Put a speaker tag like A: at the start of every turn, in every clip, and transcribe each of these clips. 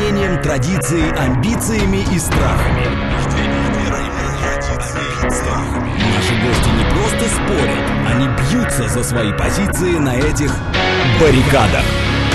A: мнением, традицией, амбициями и страхами. Наши гости не просто спорят, они бьются за свои позиции на этих баррикадах.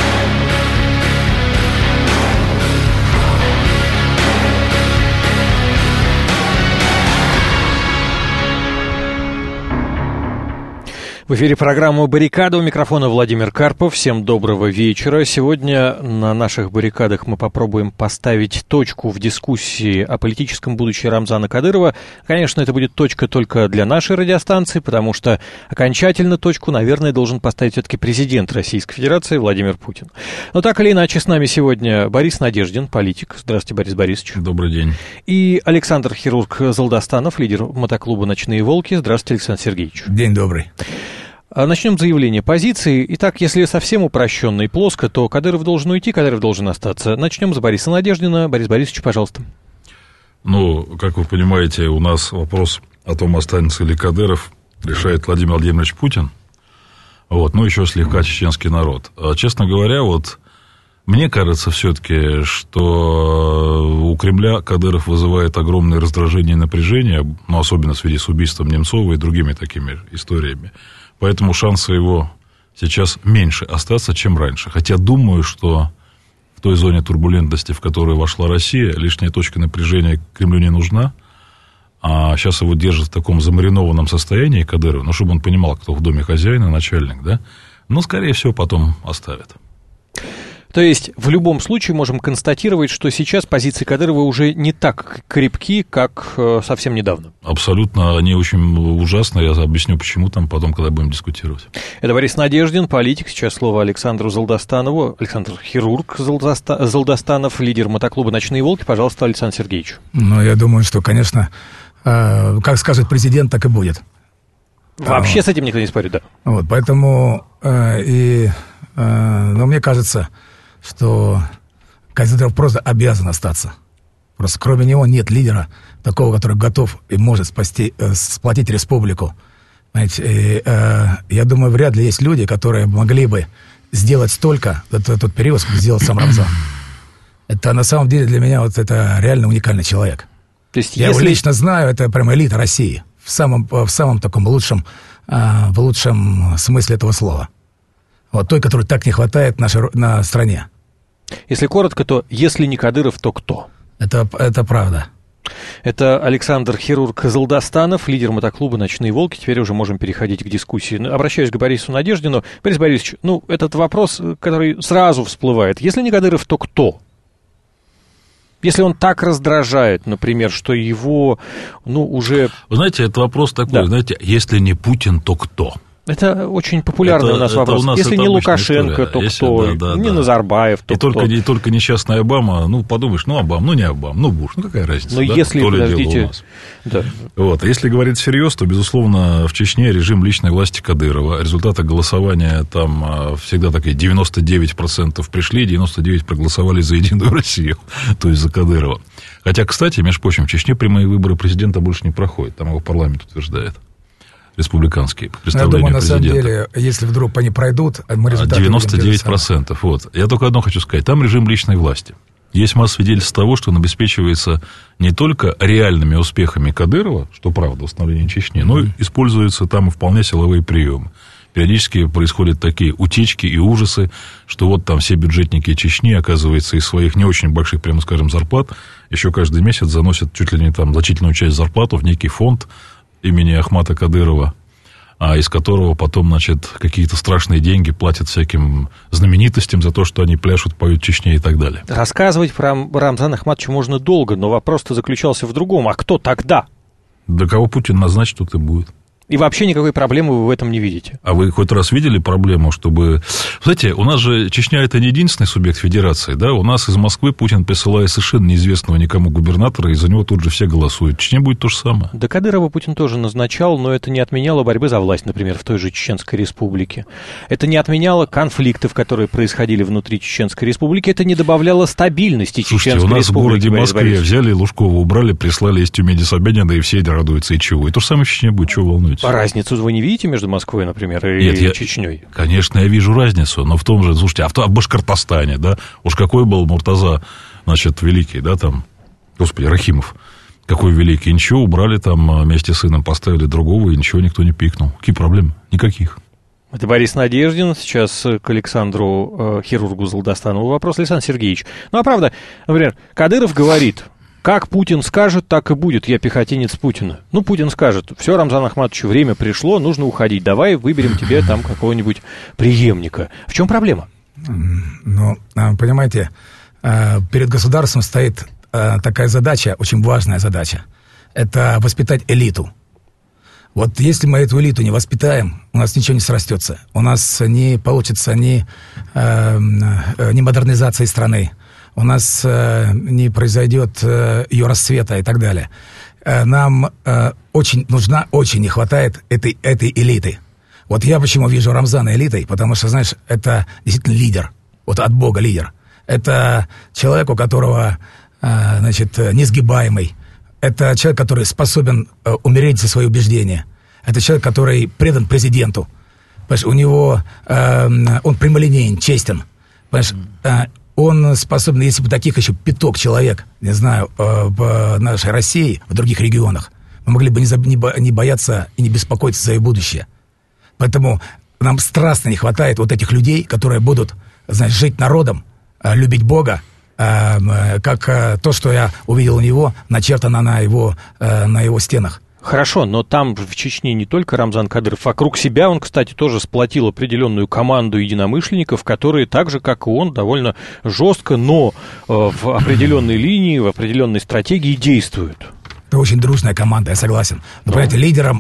B: В эфире программа «Баррикада», у микрофона Владимир Карпов. Всем доброго вечера. Сегодня на наших баррикадах мы попробуем поставить точку в дискуссии о политическом будущем Рамзана Кадырова. Конечно, это будет точка только для нашей радиостанции, потому что окончательно точку, наверное, должен поставить все-таки президент Российской Федерации Владимир Путин. Но так или иначе, с нами сегодня Борис Надеждин, политик. Здравствуйте, Борис Борисович.
C: Добрый день.
B: И Александр Хирург Золдостанов, лидер мотоклуба «Ночные волки». Здравствуйте, Александр Сергеевич.
D: День добрый.
B: Начнем с заявления позиции. Итак, если совсем упрощенно и плоско, то Кадыров должен уйти, Кадыров должен остаться. Начнем с Бориса Надеждина. Борис Борисович, пожалуйста.
C: Ну, как вы понимаете, у нас вопрос о том, останется ли Кадыров, решает Владимир Владимирович Путин. Вот, ну, еще слегка чеченский народ. Честно говоря, вот мне кажется все-таки, что у Кремля Кадыров вызывает огромное раздражение и напряжение, ну, особенно в связи с убийством Немцова и другими такими историями. Поэтому шансы его сейчас меньше остаться, чем раньше. Хотя думаю, что в той зоне турбулентности, в которую вошла Россия, лишняя точка напряжения Кремлю не нужна. А сейчас его держат в таком замаринованном состоянии Кадырова, ну, чтобы он понимал, кто в доме хозяин и начальник, да? Но, скорее всего, потом оставят.
B: То есть, в любом случае можем констатировать, что сейчас позиции Кадырова уже не так крепки, как совсем недавно.
C: Абсолютно, они очень ужасны, я объясню, почему там потом, когда будем дискутировать.
B: Это Борис Надеждин, политик. Сейчас слово Александру Золдостанову. Александр Хирург Золдостанов, лидер мотоклуба «Ночные волки». Пожалуйста, Александр Сергеевич.
D: Ну, я думаю, что, конечно, как скажет президент, так и будет.
B: Вообще с этим никто не спорит, да.
D: Вот, поэтому, но мне кажется, что Кадыров просто обязан остаться. Просто кроме него нет лидера такого, который готов и может сплотить республику. Знаете, я думаю, вряд ли есть люди, которые могли бы сделать столько за тот период, сколько сделал сам Рамзан. Это на самом деле для меня вот это реально уникальный человек.
B: То есть,
D: я его лично знаю, это прям элита России. В самом таком лучшем смысле этого слова. Вот той, которой так не хватает на стране.
B: Если коротко, то если не Кадыров, то кто?
D: Это правда.
B: Это Александр Хирург Золдостанов, лидер мотоклуба «Ночные волки». Теперь уже можем переходить к дискуссии. Обращаюсь к Борису Надеждину. Борис Борисович, ну, этот вопрос, который сразу всплывает. Если не Кадыров, то кто? Если он так раздражает, например, что его, ну, уже...
C: Вы знаете, это вопрос такой, да. Знаете, если не Путин, то кто?
B: Это очень популярный у нас вопрос. Если не Лукашенко, то кто? Не Назарбаев, то кто?
C: И только несчастный Обама, ну, подумаешь, ну, Обама, ну, не Обама, ну, Буш, ну, какая разница?
B: Но
C: да?
B: если, подождите...
C: Да. Вот. Если говорить всерьез, то, безусловно, в Чечне режим личной власти Кадырова. Результаты голосования там всегда такие 99% пришли, 99% проголосовали за Единую Россию, то есть за Кадырова. Хотя, кстати, между прочим, в Чечне прямые выборы президента больше не проходят, там его парламент утверждает. Республиканские, по представлению президента.
D: Я думаю, на самом деле, если вдруг они пройдут, мы результаты
C: 99%. Вот. Я только одно хочу сказать. Там режим личной власти. Есть масса свидетельств того, что он обеспечивается не только реальными успехами Кадырова, что правда, восстановление Чечни, но и используются там и вполне силовые приемы. Периодически происходят такие утечки и ужасы, что вот там все бюджетники Чечни, оказывается, из своих не очень больших, прямо скажем, зарплат, еще каждый месяц заносят чуть ли не там значительную часть зарплаты в некий фонд имени Ахмата Кадырова, из которого потом, значит, какие-то страшные деньги платят всяким знаменитостям за то, что они пляшут, поют в Чечне и так далее.
B: Рассказывать про Рамзана Ахматовича можно долго, но вопрос-то заключался в другом. А кто тогда?
C: Да кого Путин назначит, тот и будет.
B: И вообще никакой проблемы вы в этом не видите.
C: А вы хоть раз видели проблему, чтобы... Знаете, у нас же Чечня – это не единственный субъект федерации, да? У нас из Москвы Путин присылает совершенно неизвестного никому губернатора, и за него тут же все голосуют. В Чечне будет то же самое.
B: Да Кадырова Путин тоже назначал, но это не отменяло борьбы за власть, например, в той же Чеченской Республике. Это не отменяло конфликтов, которые происходили внутри Чеченской Республики. Это не добавляло стабильности Чеченской Республики.
C: Слушайте, у нас в городе Москве взяли Лужкова, убрали, прислали из Тюмени Собянина, и все радуются, и чего. И то же самое в Чечне будет, чего волнуетесь?
B: По разницу вы не видите между Москвой, например, и Чечней?
C: Конечно, я вижу разницу, но в том же, слушайте, а в Башкортостане, да, уж какой был Муртаза, значит, великий, да, там, господи, Рахимов, какой великий, ничего, убрали там вместе с сыном, поставили другого, и ничего, никто не пикнул. Какие проблемы? Никаких.
B: Это Борис Надеждин. Сейчас к Александру хирургу Золдостанову вопрос. Александр Сергеевич, ну а правда, например, Кадыров говорит, как Путин скажет, так и будет, я пехотинец Путина. Ну, Путин скажет, все, Рамзан Ахматович, время пришло, нужно уходить, давай выберем тебе там какого-нибудь преемника. В чем проблема?
D: Ну, понимаете, перед государством стоит такая задача, очень важная задача. Это воспитать элиту. Вот если мы эту элиту не воспитаем, у нас ничего не срастется. У нас не получится ни модернизации страны, у нас не произойдет ее расцвета и так далее. Нам очень не хватает этой элиты. Вот я почему вижу Рамзана элитой, потому что, знаешь, это действительно лидер, вот от Бога лидер. Это человек, у которого, значит, несгибаемый. Это человек, который способен умереть за свои убеждения. Это человек, который предан президенту. Понимаешь, у него, он прямолинеен, честен. Понимаешь, он способен, если бы таких еще пяток человек, не знаю, в нашей России, в других регионах, мы могли бы не бояться и не беспокоиться за их будущее. Поэтому нам страстно не хватает вот этих людей, которые будут, знаешь, жить народом, любить Бога, как то, что я увидел у него, начертано на его стенах.
B: Хорошо, но там в Чечне не только Рамзан Кадыров. Вокруг себя он, кстати, тоже сплотил определенную команду единомышленников, которые так же, как и он, довольно жестко, но в определенной линии, в определенной стратегии действуют.
D: Это очень дружная команда, я согласен. Но, понимаете,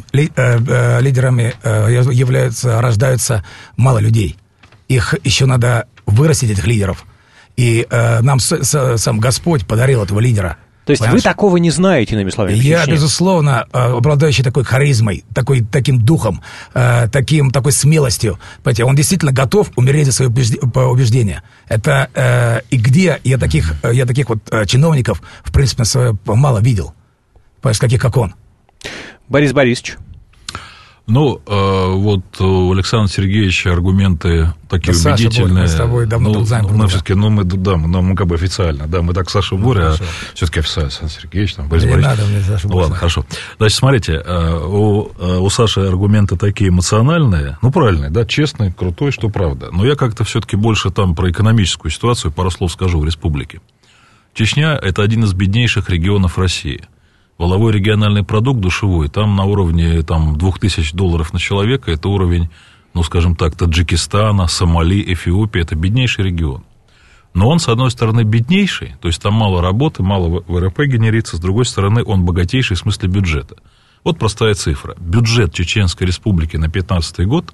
D: лидерами рождаются мало людей. Их еще надо вырастить, этих лидеров. И нам сам Господь подарил этого лидера.
B: То есть вы такого не знаете, иными словами?
D: Я, безусловно, обладающий такой харизмой, таким духом, такой смелостью. Понимаете, он действительно готов умереть за свои убеждения. Это и где я таких вот чиновников, в принципе, мало видел. Понимаешь, таких, как он.
B: Борис Борисович.
C: Ну, вот у Александра Сергеевича аргументы такие да, убедительные.
D: Саша, мы с тобой давно знаем.
C: Мы все-таки, мы как бы официально, да, мы так Саша Боря, а все-таки официально Александр Сергеевич, там, Борис Борисович.
D: Не надо мне Саша Боря.
C: Ладно, хорошо. Значит, смотрите, у Саши аргументы такие эмоциональные, ну, правильные, да, честный, крутой, что правда. Но я как-то все-таки больше там про экономическую ситуацию пару слов скажу в республике. Чечня – это один из беднейших регионов России. Валовой региональный продукт душевой, там на уровне $2000 на человека, это уровень, ну, скажем так, Таджикистана, Сомали, Эфиопии, это беднейший регион. Но он, с одной стороны, беднейший, то есть там мало работы, мало ВРП генерится, с другой стороны, он богатейший в смысле бюджета. Вот простая цифра. Бюджет Чеченской Республики на 2015 год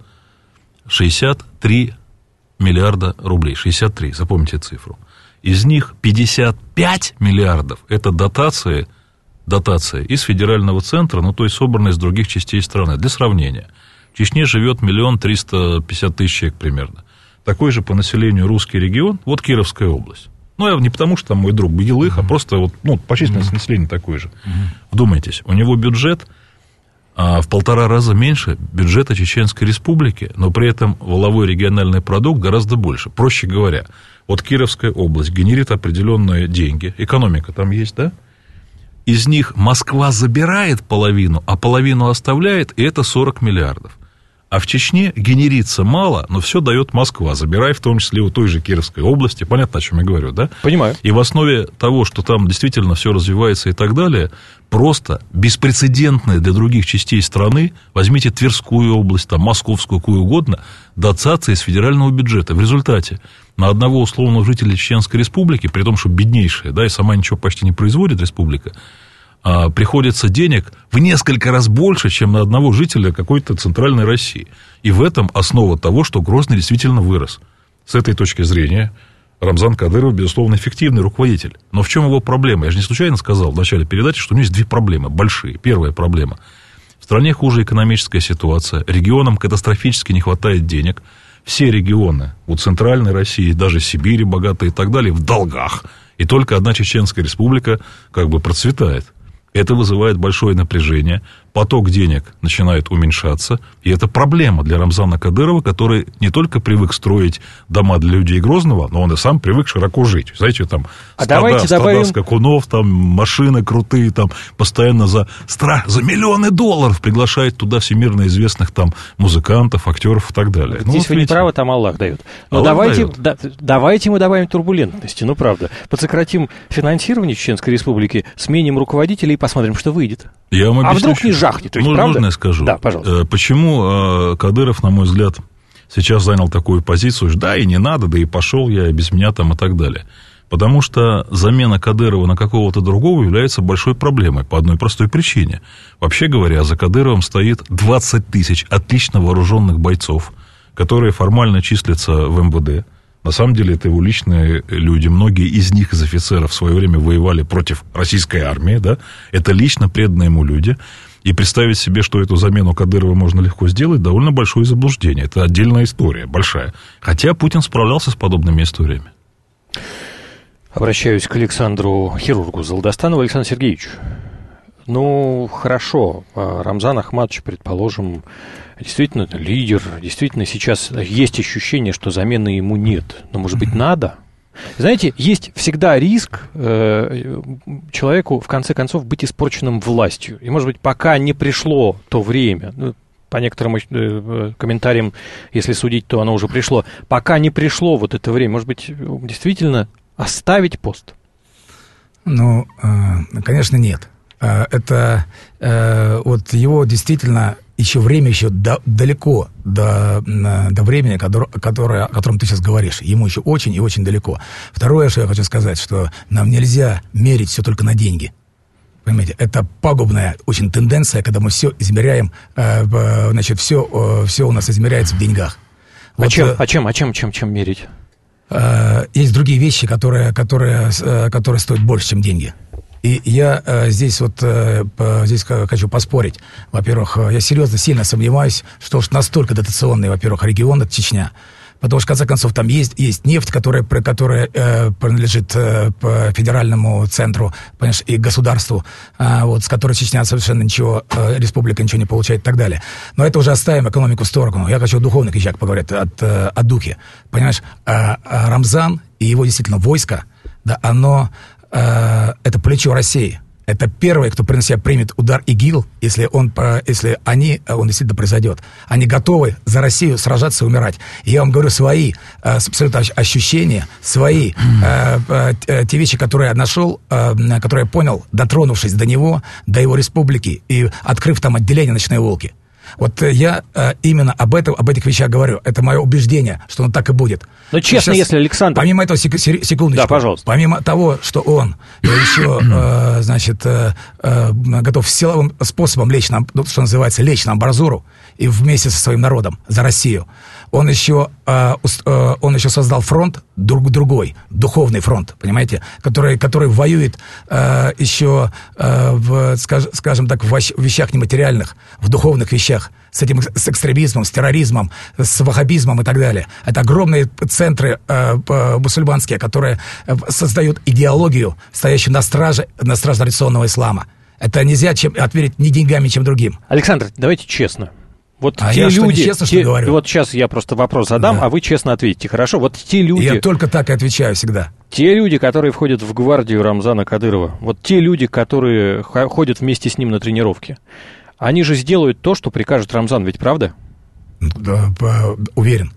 C: 63 миллиарда рублей, 63, запомните цифру. Из них 55 миллиардов – это дотация из федерального центра, ну, то есть собранная из других частей страны. Для сравнения, в Чечне живет 1 350 000 человек примерно. Такой же по населению русский регион, вот Кировская область. Ну, я не потому, что там мой друг Белых, а просто вот, ну, по численности населения такой же. Вдумайтесь, у него бюджет в 1,5 раза меньше бюджета Чеченской Республики, но при этом валовой региональный продукт гораздо больше. Проще говоря, вот Кировская область генерит определенные деньги, экономика там есть, да? Из них Москва забирает половину, а половину оставляет, и это 40 миллиардов. А в Чечне генерится мало, но все дает Москва, забирая в том числе у той же Кировской области. Понятно, о чем я говорю, да?
B: Понимаю.
C: И в основе того, что там действительно все развивается и так далее, просто беспрецедентное для других частей страны, возьмите Тверскую область, там, Московскую, какую угодно, дотации из федерального бюджета. В результате на одного условного жителя Чеченской Республики, при том, что беднейшая, да, и сама ничего почти не производит республика, приходится денег в несколько раз больше, чем на одного жителя какой-то центральной России. И в этом основа того, что Грозный действительно вырос. С этой точки зрения Рамзан Кадыров, безусловно, эффективный руководитель. Но в чем его проблема? Я же не случайно сказал в начале передачи, что у него есть две проблемы большие. Первая проблема. В стране хуже экономическая ситуация, регионам катастрофически не хватает денег. Все регионы у центральной России, даже Сибири богатые и так далее, в долгах. И только одна Чеченская Республика как бы процветает. Это вызывает большое напряжение. поток денег начинает уменьшаться, и это проблема для Рамзана Кадырова, который не только привык строить дома для людей Грозного, но он и сам привык широко жить. Знаете, там стада скакунов, там машины крутые, там постоянно за миллионы долларов приглашает туда всемирно известных там музыкантов, актеров и так далее.
B: Здесь вы не правы, там Аллах дает. Но давайте мы добавим турбулентности, правда. Подсократим финансирование Чеченской Республики, сменим руководителей и посмотрим, что выйдет.
C: Я вам объясню,
B: вдруг не жахнет? То есть,
C: можно я скажу?
B: Да, пожалуйста.
C: Почему Кадыров, на мой взгляд, сейчас занял такую позицию, что да, и не надо, да и пошел я, и без меня там и так далее. Потому что замена Кадырова на какого-то другого является большой проблемой по одной простой причине. Вообще говоря, за Кадыровым стоит 20 тысяч отлично вооруженных бойцов, которые формально числятся в МВД. На самом деле это его личные люди. Многие из них, из офицеров, в свое время воевали против российской армии. Да? Это лично преданные ему люди. И представить себе, что эту замену Кадырова можно легко сделать, довольно большое заблуждение. Это отдельная история, большая. Хотя Путин справлялся с подобными историями.
B: Обращаюсь к Александру, хирургу Золдостанову. Александр Сергеевич, хорошо, Рамзан Ахматович, предположим, действительно лидер, действительно сейчас есть ощущение, что замены ему нет. Но, может быть, надо? Знаете, есть всегда риск человеку, в конце концов, быть испорченным властью. И, может быть, пока не пришло то время, по некоторым комментариям, если судить, то оно уже пришло. Пока не пришло вот это время, может быть, действительно оставить пост?
D: Конечно, нет. Это вот его действительно еще время еще далеко до времени, о котором ты сейчас говоришь. Ему еще очень и очень далеко. Второе, что я хочу сказать, что нам нельзя мерить все только на деньги. Понимаете, это пагубная очень тенденция, когда мы все измеряем, значит, все у нас измеряется в деньгах.
B: Вот, чем мерить?
D: Есть другие вещи, которые стоят больше, чем деньги. И я здесь хочу поспорить. Во-первых, я серьезно, сильно сомневаюсь, что уж настолько дотационный, во-первых, регион — это Чечня. Потому что, в конце концов, там есть нефть, которая принадлежит федеральному центру, понимаешь, и государству, с которой Чечня совершенно республика ничего не получает и так далее. Но это уже оставим экономику в сторону. Я хочу о духовных вещах поговорить, о духе. Понимаешь, Рамзан и его действительно войско, да, это плечо России. Это первые, кто при себя примет удар ИГИЛ, если он действительно произойдет. Они готовы за Россию сражаться и умирать. И я вам говорю свои абсолютно ощущения, свои те вещи, которые я нашел, которые я понял, дотронувшись до него, до его республики и открыв там отделение «Ночные волки». Вот я именно об этих вещах говорю. Это мое убеждение, что оно так и будет.
B: Но честно, сейчас, если Александр...
D: Помимо этого, секундочку.
B: Да, пожалуйста.
D: Помимо того, что он еще, готов силовым способом лечь на амбразуру и вместе со своим народом за Россию, он еще создал фронт другой, духовный фронт, понимаете, который воюет еще, скажем так, в вещах нематериальных, в духовных вещах, с экстремизмом, с терроризмом, с ваххабизмом и так далее. Это огромные центры мусульманские, которые создают идеологию, стоящую на страже традиционного ислама. Это нельзя отверить ни деньгами, чем другим.
B: Александр, давайте честно. Вот те
D: я
B: люди,
D: нечестно, что говорю?
B: Вот сейчас я просто вопрос задам, да. А вы честно ответите, хорошо? Вот те люди...
D: Я только так и отвечаю всегда.
B: Те люди, которые входят в гвардию Рамзана Кадырова, вот те люди, которые ходят вместе с ним на тренировки, они же сделают то, что прикажет Рамзан, ведь правда?
D: Да, уверен.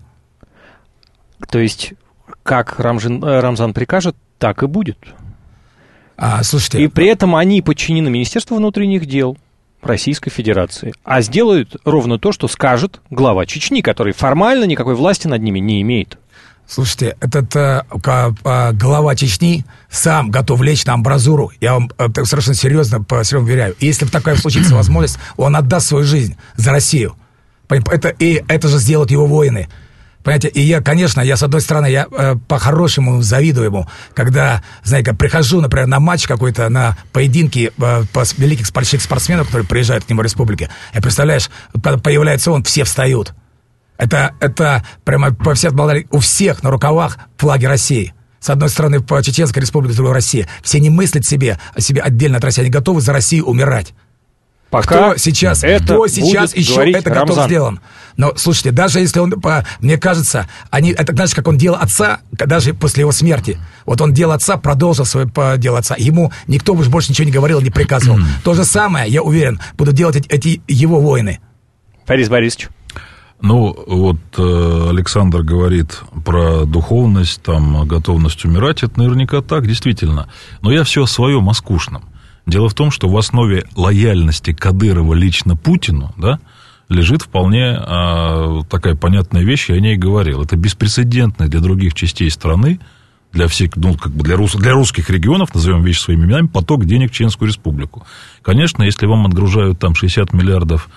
B: То есть, как Рамзан прикажет, так и будет.
D: Слушайте...
B: И при этом они подчинены Министерству внутренних дел Российской Федерации, а сделают ровно то, что скажет глава Чечни, который формально никакой власти над ними не имеет.
D: Слушайте, этот глава Чечни сам готов лечь на амбразуру. Я вам совершенно серьезно уверяю. Если бы такая случится возможность, он отдаст свою жизнь за Россию. Это же сделают его воины. Понимаете, и я с одной стороны, я по-хорошему завидую ему, когда, знаете, прихожу, например, на матч какой-то, на поединки великих больших спортсменов, которые приезжают к нему в республике, и представляешь, когда появляется он, все встают. Это прямо у всех на рукавах флаги России. С одной стороны, по Чеченской республике, с другой России. Все не мыслят о себе отдельно от России, они готовы за Россию умирать.
B: Пока
D: кто сейчас еще это готов сделан. Но, слушайте, даже если он, мне кажется, это знаешь, как он дело отца, даже после его смерти. Вот он дело отца, продолжил свое дело отца. Ему никто уж больше ничего не говорил, не приказывал. То же самое, я уверен, будут делать эти его воины.
B: Борис Борисович.
C: Ну, вот Александр говорит про духовность, там, готовность умирать. Это наверняка так, действительно. Но я все о своем, о скучном. Дело в том, что в основе лояльности Кадырова лично Путину, да, лежит вполне такая понятная вещь, я о ней говорил. Это беспрецедентный для других частей страны, для всех, ну, как бы для русских регионов, назовем вещи своими именами, поток денег в Чеченскую Республику. Конечно, если вам отгружают там 60 миллиардов,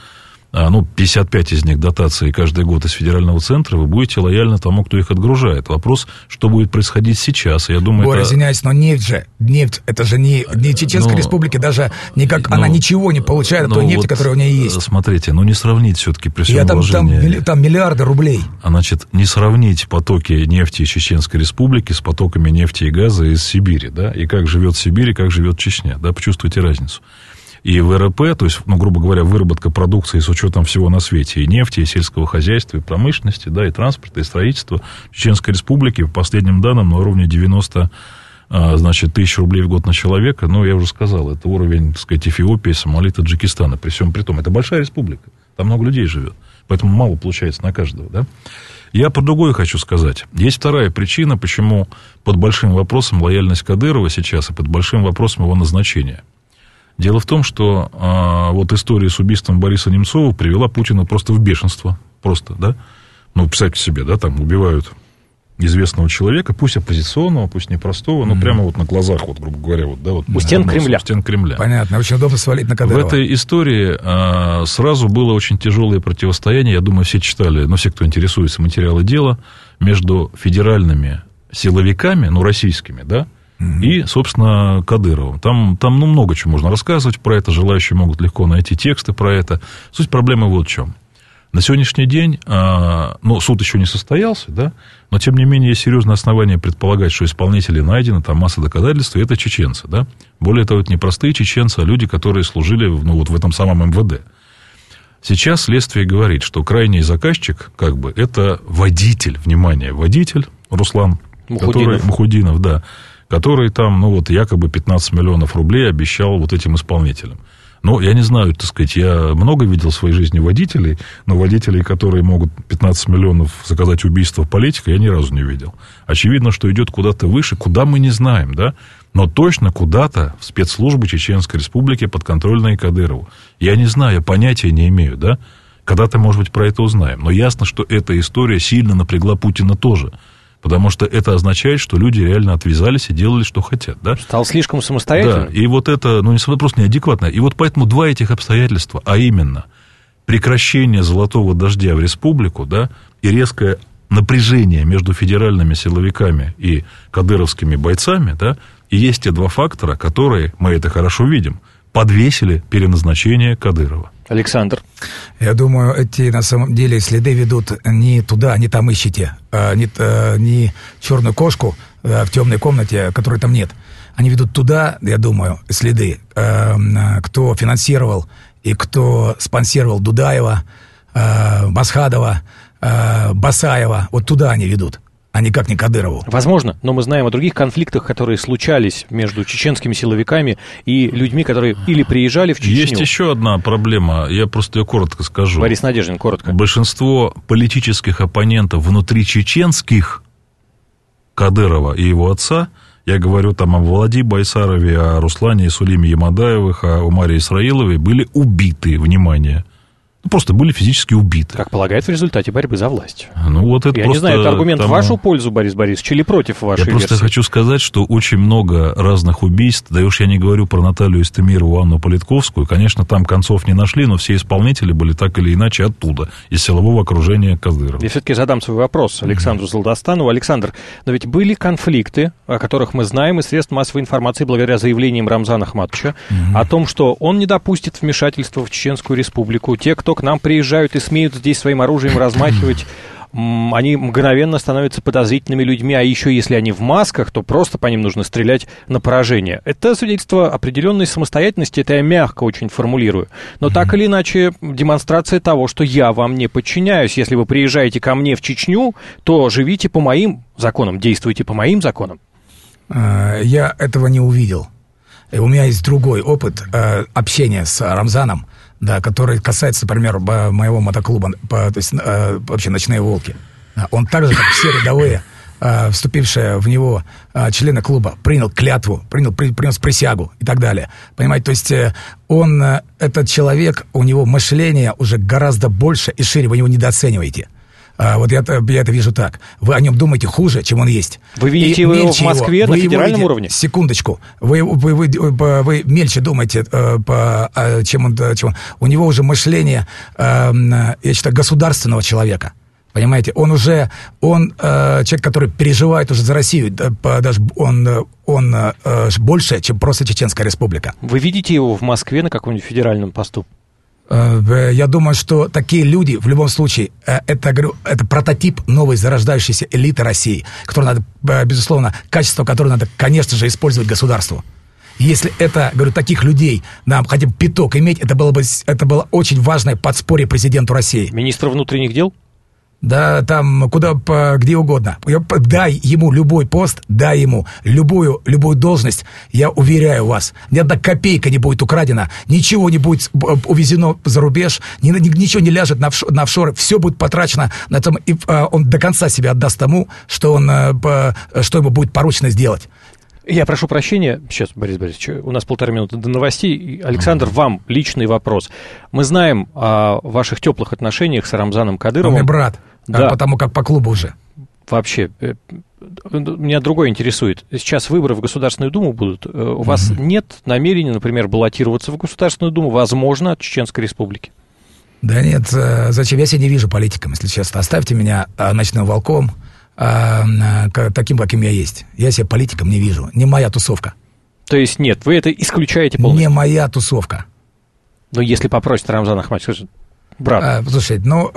C: 55 из них дотации каждый год из федерального центра, вы будете лояльны тому, кто их отгружает. Вопрос, что будет происходить сейчас, я думаю...
D: Боря, извиняюсь, но нефть, это же не Чеченской Республики, даже никак, она ничего не получает от той нефти, которая у нее есть.
C: Смотрите, не сравнить все-таки при всем уважении...
D: Там миллиарды рублей.
C: Значит, не сравнить потоки нефти из Чеченской Республики с потоками нефти и газа из Сибири, да, и как живет Сибирь, и как живет Чечня, да, почувствуйте разницу. И ВРП, то есть, грубо говоря, выработка продукции с учетом всего на свете, и нефти, и сельского хозяйства, и промышленности, да, и транспорта, и строительства Чеченской Республики, по последним данным, на уровне 90 тысяч рублей в год на человека. Я уже сказал, это уровень, так сказать, Эфиопии, Сомали, Таджикистана, при всем при том. Это большая республика, там много людей живет, поэтому мало получается на каждого, да. Я про другое хочу сказать. Есть вторая причина, почему под большим вопросом лояльность Кадырова сейчас, и под большим вопросом его назначения. Дело в том, что вот история с убийством Бориса Немцова привела Путина просто в бешенство. Просто, да? Представьте себе, да, там убивают известного человека, пусть оппозиционного, пусть непростого, но прямо вот на глазах, вот, грубо говоря, вот, да, вот.
B: У стен Кремля.
C: У стен Кремля.
D: Понятно, очень удобно свалить на Кадырова.
C: В этой истории сразу было очень тяжелое противостояние, я думаю, все читали, все, кто интересуется, материалы дела, между федеральными силовиками, российскими, да, и, собственно, Кадыровым. Там много чего можно рассказывать про это, желающие могут легко найти тексты про это. Суть проблемы вот в чем. На сегодняшний день, суд еще не состоялся, да, но, тем не менее, есть серьезное основание предполагать, что исполнители найдены, там масса доказательств, и это чеченцы, да. Более того, это не простые чеченцы, а люди, которые служили, в этом самом МВД. Сейчас следствие говорит, что крайний заказчик, это водитель, водитель Руслан Мухудинов, да, который там, якобы 15 миллионов рублей обещал вот этим исполнителям. Я не знаю, так сказать, я много видел в своей жизни водителей, но водителей, которые могут 15 миллионов заказать убийство политика, я ни разу не видел. Очевидно, что идет куда-то выше, куда мы не знаем, да, но точно куда-то в спецслужбы Чеченской Республики подконтрольные Кадырову. Я не знаю, я понятия не имею, да, когда-то, может быть, про это узнаем. Но ясно, что эта история сильно напрягла Путина тоже. Потому что это означает, что люди реально отвязались и делали, что хотят, да?
B: Стал слишком самостоятельным.
C: Да, и вот это, просто неадекватно. И вот поэтому два этих обстоятельства, а именно прекращение золотого дождя в республику, да, и резкое напряжение между федеральными силовиками и кадыровскими бойцами, да, и есть те два фактора, которые, мы это хорошо видим, подвесили переназначение Кадырова.
B: Александр.
D: Я думаю, эти, на самом деле, следы ведут не туда, не там ищите, не черную кошку в темной комнате, которой там нет. Они ведут туда, я думаю, следы, кто финансировал и кто спонсировал Дудаева, Масхадова, Басаева. Вот туда они ведут, а никак не Кадырову.
B: Возможно, но мы знаем о других конфликтах, которые случались между чеченскими силовиками и людьми, которые или приезжали в Чечню.
C: Есть еще одна проблема, я просто ее коротко скажу.
B: Борис Надеждин, коротко.
C: Большинство политических оппонентов внутри чеченских Кадырова и его отца, я говорю там о Влади Байсарове, о Руслане и Сулиме Ямадаевых, о Умаре Исраиловой, были убиты, внимание. Просто были физически убиты.
B: Как полагают в результате борьбы за власть.
C: Это
B: я не знаю, это аргумент в вашу пользу, Борис Борисович, или против вашей версии?
C: Я просто хочу сказать, что очень много разных убийств, да и уж я не говорю про Наталью Истемирову, Анну Политковскую, конечно, там концов не нашли, но все исполнители были так или иначе оттуда, из силового окружения Кадырова.
B: Я все-таки задам свой вопрос Александру Золотостанову. Александр, но ведь были конфликты, о которых мы знаем из средств массовой информации благодаря заявлениям Рамзана Ахматовича, о том, что он не допустит вмешательства в Чеченскую Республику. Те, кто к нам приезжают и смеют здесь своим оружием размахивать, они мгновенно становятся подозрительными людьми, а еще если они в масках, то просто по ним нужно стрелять на поражение. Это свидетельство определенной самостоятельности, это я мягко очень формулирую. Но так или иначе, демонстрация того, что я вам не подчиняюсь. Если вы приезжаете ко мне в Чечню, то живите по моим законам, действуйте по моим законам.
D: Я этого не увидел. И у меня есть другой опыт общения с Рамзаном, да, который касается, например, моего мотоклуба, то есть вообще «Ночные волки». Он так же, как все рядовые, вступившие в него члены клуба, принял клятву, принес присягу и так далее. Понимаете, то есть он, этот человек, у него мышление уже гораздо больше и шире, вы его недооцениваете. Вот я это вижу так. Вы о нем думаете хуже, чем он есть.
B: Вы видите его в Москве на федеральном уровне?
D: Секундочку. Вы мельче думаете, чем он. У него уже мышление, я считаю, государственного человека. Понимаете? Он человек, который переживает уже за Россию. Даже он больше, чем просто Чеченская Республика.
B: Вы видите его в Москве на каком-нибудь федеральном посту?
D: Я думаю, что такие люди, в любом случае, это прототип новой зарождающейся элиты России, которую надо, безусловно, качество которое надо, конечно же, использовать государству. Если таких людей нам хотя бы пяток иметь, это было очень важное подспорье президенту России.
B: Министра внутренних дел?
D: Да, там, где угодно. Дай ему любой пост, дай ему любую должность, я уверяю вас, ни одна копейка не будет украдена, ничего не будет увезено за рубеж, ничего не ляжет на офшоры, все будет потрачено на этом, и он до конца себя отдаст тому, что ему будет поручено сделать.
B: Я прошу прощения, сейчас, Борис Борисович, у нас 1,5 минуты до новостей. Александр, вам личный вопрос. Мы знаем о ваших теплых отношениях с Рамзаном Кадыровым.
D: Он мой брат, да. Потому как по клубу уже.
B: Вообще, меня другое интересует. Сейчас выборы в Государственную Думу будут. У вас нет намерения, например, баллотироваться в Государственную Думу, возможно, от Чеченской Республики?
D: Да нет, зачем? Я себя не вижу политиком, если честно. Оставьте меня ночным волком. Таким, каким я есть. Я себя политиком не вижу. Не моя тусовка.
B: То есть нет, вы это исключаете полностью?
D: Не моя тусовка.
B: Но если попросит Рамзан Ахматович, скажет, брат.
D: Слушай,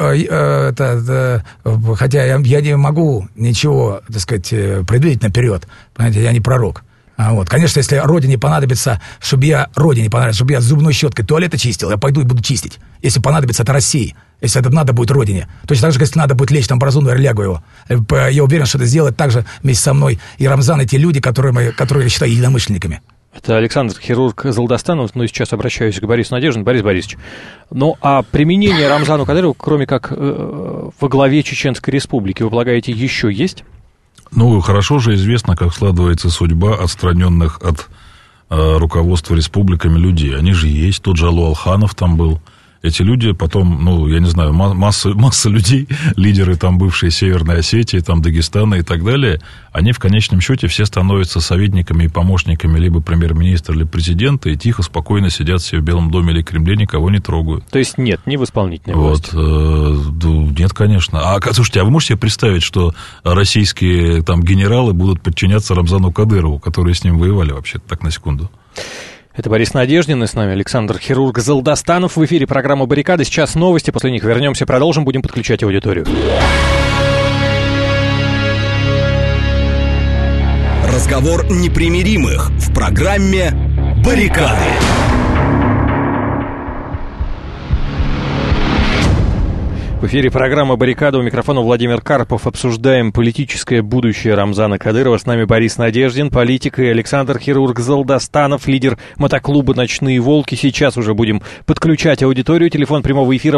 D: хотя я не могу ничего, так сказать, предвидеть наперед. Понимаете, я не пророк. Конечно, если Родине понадобится, чтобы я зубной щеткой туалеты чистил, я пойду и буду чистить. Если понадобится это России, если это надо будет Родине. Точно так же, если надо будет лечь там Бразуну и лягу его. Я уверен, что это сделает также вместе со мной и Рамзан, и те люди, которые я считаю единомышленниками.
B: Это Александр, хирург Залдастанов, но сейчас обращаюсь к Борису Надеждину. Борис Борисович, а применение Рамзану Кадырову, кроме как во главе Чеченской Республики, вы полагаете, еще есть?
C: Хорошо же известно, как складывается судьба отстраненных от руководства республиками людей. Они же есть, тот же Алу Алханов там был. Эти люди потом, я не знаю, масса людей, лидеры там бывшей Северной Осетии, там Дагестана и так далее, они в конечном счете все становятся советниками и помощниками либо премьер-министра, либо президента, и тихо, спокойно сидят все в Белом доме или Кремле, никого не трогают.
B: То есть нет, не в исполнительной власти?
C: Нет, конечно. Слушайте, а вы можете себе представить, что российские там генералы будут подчиняться Рамзану Кадырову, которые с ним воевали вообще, так на секунду?
B: Это Борис Надеждин, и с нами Александр, хирург Залдастанов. В эфире программа «Баррикады». Сейчас новости, после них вернемся, продолжим, будем подключать аудиторию.
A: Разговор непримиримых в программе «Баррикады».
B: В эфире программа «Баррикада», у микрофона Владимир Карпов. Обсуждаем политическое будущее Рамзана Кадырова. С нами Борис Надеждин, политик, и Александр, хирург Залдастанов, лидер мотоклуба «Ночные волки». Сейчас уже будем подключать аудиторию. Телефон прямого эфира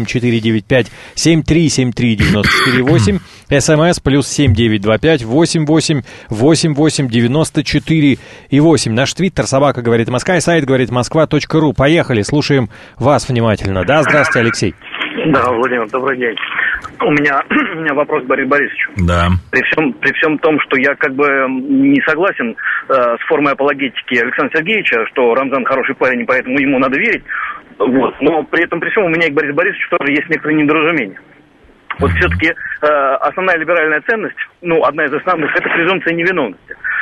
B: 8495-7373-94-8. СМС +7 925 88 88 94 и 8. Наш твиттер собака говорит Москва и сайт говорит Москва.ру. Поехали, слушаем вас внимательно. Да, здравствуйте, Алексей.
E: Да, Владимир, добрый день. У меня вопрос к Борису Борисовичу.
C: Да.
E: При всем том, что я как бы не согласен с формой апологетики Александра Сергеевича, что Рамзан хороший парень, и поэтому ему надо верить, но при всем у меня и к Борису Борисовичу тоже есть некоторые недоразумения. Все-таки основная либеральная ценность, одна из основных, это презумпция невиновности.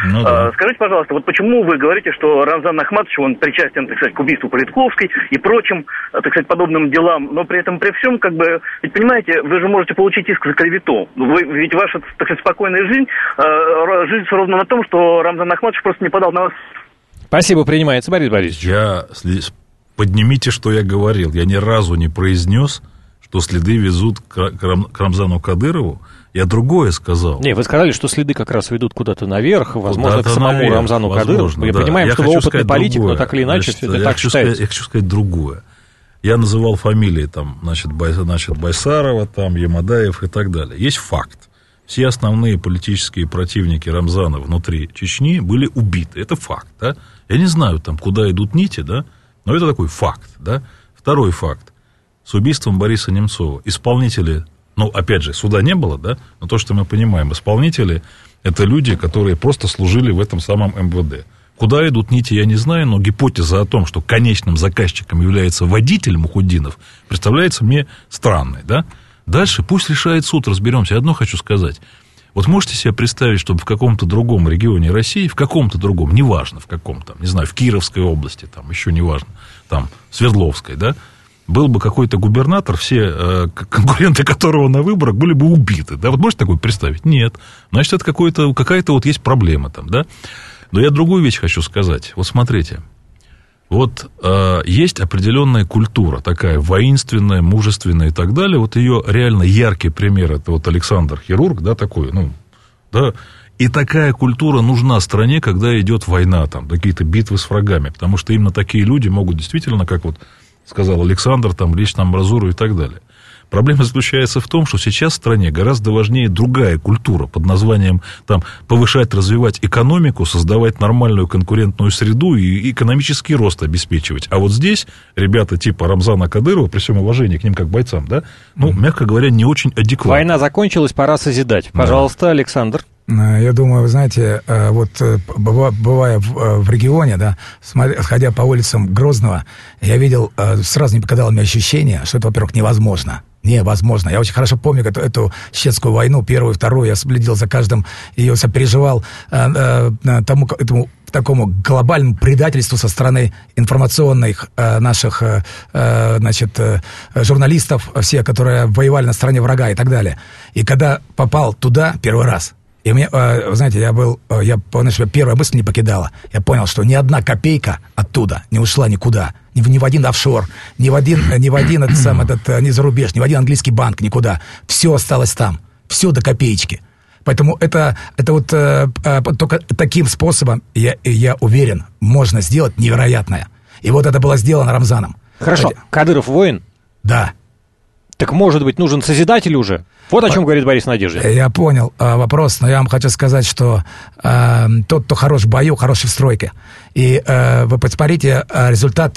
C: Да.
E: Скажите, пожалуйста, вот почему вы говорите, что Рамзан Ахматович, он причастен, так сказать, к убийству Политковской и прочим, так сказать, подобным делам, но при этом, при всем, как бы, ведь понимаете, вы же можете получить иск за клевету. Ведь ваша, так сказать, спокойная жизнь жизнь ровно на том, что Рамзан Ахматович просто не подал на вас.
B: Спасибо, принимается, Борис Борисович.
C: Поднимите, что я говорил. Я ни разу не произнес, что следы везут к Рамзану Кадырову. Я другое сказал.
B: Не, вы сказали, что следы как раз ведут куда-то наверх, возможно,
C: куда-то
B: к самому
C: наверх,
B: Рамзану Кадырову. Мы понимаем, что вы опытный политик, но так или иначе, все это так считается.
C: Я хочу сказать другое. Я называл фамилии, там, значит, Байсарова, там, Ямадаев и так далее. Есть факт. Все основные политические противники Рамзана внутри Чечни были убиты. Это факт, да? Я не знаю, там, куда идут нити, да? Но это такой факт, да? Второй факт. С убийством Бориса Немцова исполнители, ну, опять же, суда не было, да? Но то, что мы понимаем, исполнители – это люди, которые просто служили в этом самом МВД. Куда идут нити, я не знаю, но гипотеза о том, что конечным заказчиком является водитель Мухутдинов, представляется мне странной, да? Дальше пусть решает суд, разберемся. Одно хочу сказать. Вот можете себе представить, чтобы в каком-то другом регионе России, в каком-то другом, неважно в каком там, не знаю, в Кировской области, там еще неважно, там, в Свердловской, да, был бы какой-то губернатор, все конкуренты которого на выборах были бы убиты, да, вот можете такое представить? Нет. Значит, это какая-то вот есть проблема там, да. Но я другую вещь хочу сказать. Вот смотрите. Вот есть определенная культура, такая воинственная, мужественная и так далее. Вот ее реально яркий пример, это вот Александр Хирург, да, такой, ну, да. И такая культура нужна стране, когда идет война, там, какие-то битвы с врагами. Потому что именно такие люди могут действительно, как вот сказал Александр, там, лечь на амбразуру и так далее. Проблема заключается в том, что сейчас в стране гораздо важнее другая культура под названием там, повышать, развивать экономику, создавать нормальную конкурентную среду и экономический рост обеспечивать. А вот здесь ребята типа Рамзана Кадырова, при всем уважении к ним как бойцам, да, ну, мягко говоря, не очень адекватно.
B: Война закончилась, пора созидать. Пожалуйста, да. Александр.
D: Я думаю, вы знаете, вот бывая в регионе, да, ходя по улицам Грозного, я видел, сразу не покидало мне ощущение, что это, во-первых, невозможно. Невозможно. Я очень хорошо помню эту чеченскую войну, первую, вторую. Я следил за каждым, ее сопереживал этому такому глобальному предательству со стороны информационных наших, значит, журналистов, все, которые воевали на стороне врага и так далее. И когда попал туда первый раз, и мне, вы знаете, я понял, что первая мысль не покидала. Я понял, что ни одна копейка оттуда не ушла никуда. Ни в один офшор, ни в один ни за рубеж, ни в один английский банк, никуда. Все осталось там. Все до копеечки. Поэтому это вот только таким способом, я уверен, можно сделать невероятное. И вот это было сделано Рамзаном.
B: Хорошо. Кадыров воин?
D: Да.
B: Так, может быть, нужен созидатель уже? Вот о чем говорит Борис Надеждин.
D: Я понял вопрос, но я вам хочу сказать, что тот, кто хорош в бою, хороший в стройке. И вы посмотрите, результат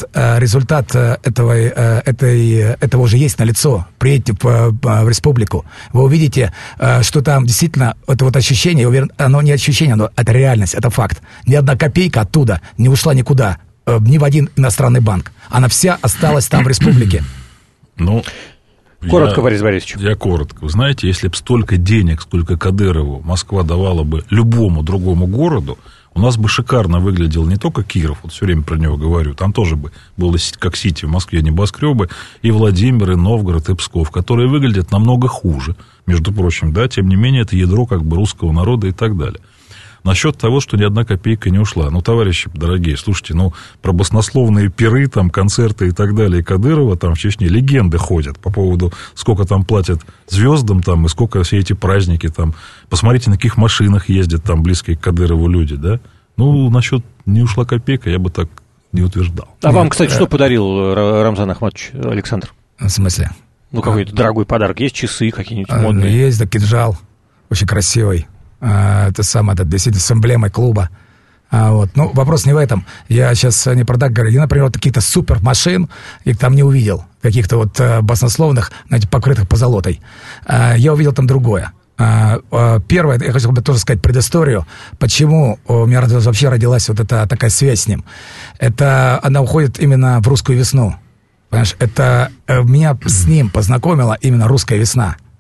D: этого уже есть налицо. Приедете в республику, вы увидите, что там действительно это вот ощущение, я уверен, оно не ощущение, но это реальность, это факт. Ни одна копейка оттуда не ушла никуда, ни в один иностранный банк. Она вся осталась там в республике.
C: Ну...
B: Коротко, Борис Борисович.
C: Я коротко. Вы знаете, если бы столько денег, сколько Кадырову Москва давала бы любому другому городу, у нас бы шикарно выглядел не только Киров, вот все время про него говорю, там тоже бы было как Сити в Москве небоскребы, и Владимир, и Новгород, и Псков, которые выглядят намного хуже, между прочим, да, тем не менее, это ядро как бы русского народа и так далее. Насчет того, что ни одна копейка не ушла. Ну, товарищи дорогие, слушайте, ну, про баснословные пиры, там, концерты и так далее, Кадырова там в Чечне легенды ходят по поводу, сколько там платят звездам, там, и сколько все эти праздники, там. Посмотрите, на каких машинах ездят там близкие к Кадырову люди, да. Ну, насчет не ушла копейка, я бы так не утверждал.
B: А вам, кстати, что подарил Рамзан Ахматович, Александр?
D: В смысле?
B: Ну, какой-то дорогой подарок. Есть часы какие-нибудь модные?
D: Есть, да, кинжал. Очень красивый. Это действительно с эмблемой клуба. Вот. Ну, вопрос не в этом. Я сейчас не про так говорю. Я, например, вот каких-то супермашин, их там не увидел. Каких-то вот баснословных, знаете, покрытых позолотой. Я увидел там другое. Первое, я хотел бы тоже сказать предысторию, почему у меня вообще родилась вот эта такая связь с ним. Это она уходит именно в русскую весну. Понимаешь, это меня с ним познакомила именно русская весна.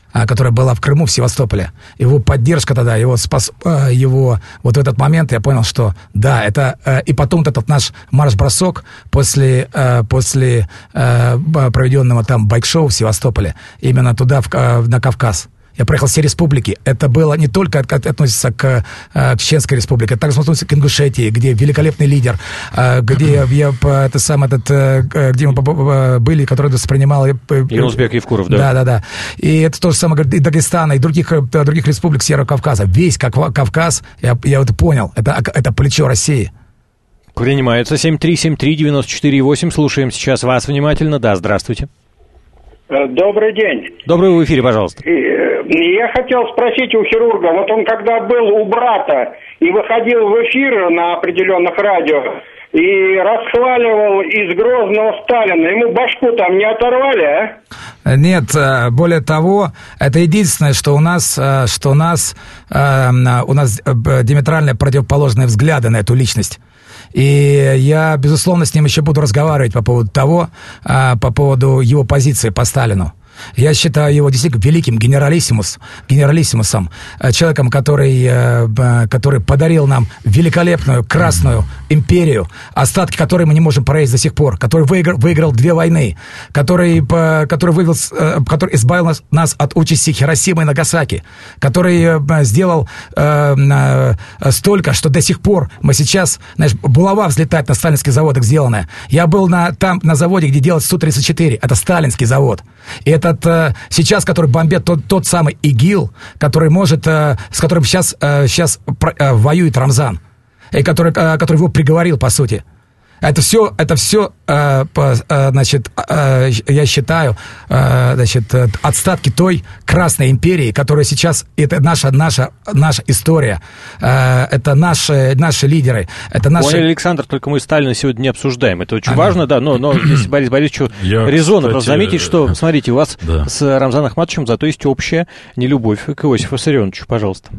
D: которая была в Крыму, в Севастополе, его поддержка тогда, его вот в этот момент я понял, что да, это... И потом вот этот наш марш-бросок после проведенного там байк-шоу в Севастополе, именно туда, на Кавказ. Я проехал все республики. Это было не только относится к Чеченской республике, это также относится к Ингушетии, где великолепный лидер, где где мы были, который воспринимал...
B: Юнусбек Евкуров, да.
D: Да. И это то же самое и Дагестана, и других республик Северного Кавказа. Весь Кавказ, я это понял, это плечо России.
B: Принимается 7373948. Слушаем сейчас вас внимательно. Да, здравствуйте.
F: Добрый день.
B: Добрый, в эфире, пожалуйста.
F: Я хотел спросить у хирурга, вот он когда был у брата и выходил в эфир на определенных радио и расхваливал из Грозного Сталина, ему башку там не оторвали, а?
D: Нет, более того, это единственное, что у нас диаметрально противоположные взгляды на эту личность. И я, безусловно, с ним еще буду разговаривать по поводу его позиции по Сталину. Я считаю его действительно великим генералиссимусом, человеком, который подарил нам великолепную Красную империю, остатки которой мы не можем проесть до сих пор, который выиграл 2 войны, который избавил нас от участи Хиросимы и Нагасаки, который сделал столько, что до сих пор мы сейчас, знаешь, булава взлетает на сталинских заводах сделанная. Я был там на заводе, где делают Су-34, это сталинский завод. И этот сейчас, который бомбит тот самый ИГИЛ, который с которым сейчас воюет Рамзан, и который его приговорил, по сути. Это все, значит, я считаю, значит, отстатки той Красной империи, которая сейчас, это наша история, это наши лидеры, это наши...
B: Понял, Александр, только мы Сталина сегодня не обсуждаем. Это очень важно, да, но здесь Борис Борисовичу резонно просто заметить, что, смотрите, у вас с Рамзаном Ахматовичем зато есть общая нелюбовь к Иосифу Виссарионовичу, пожалуйста.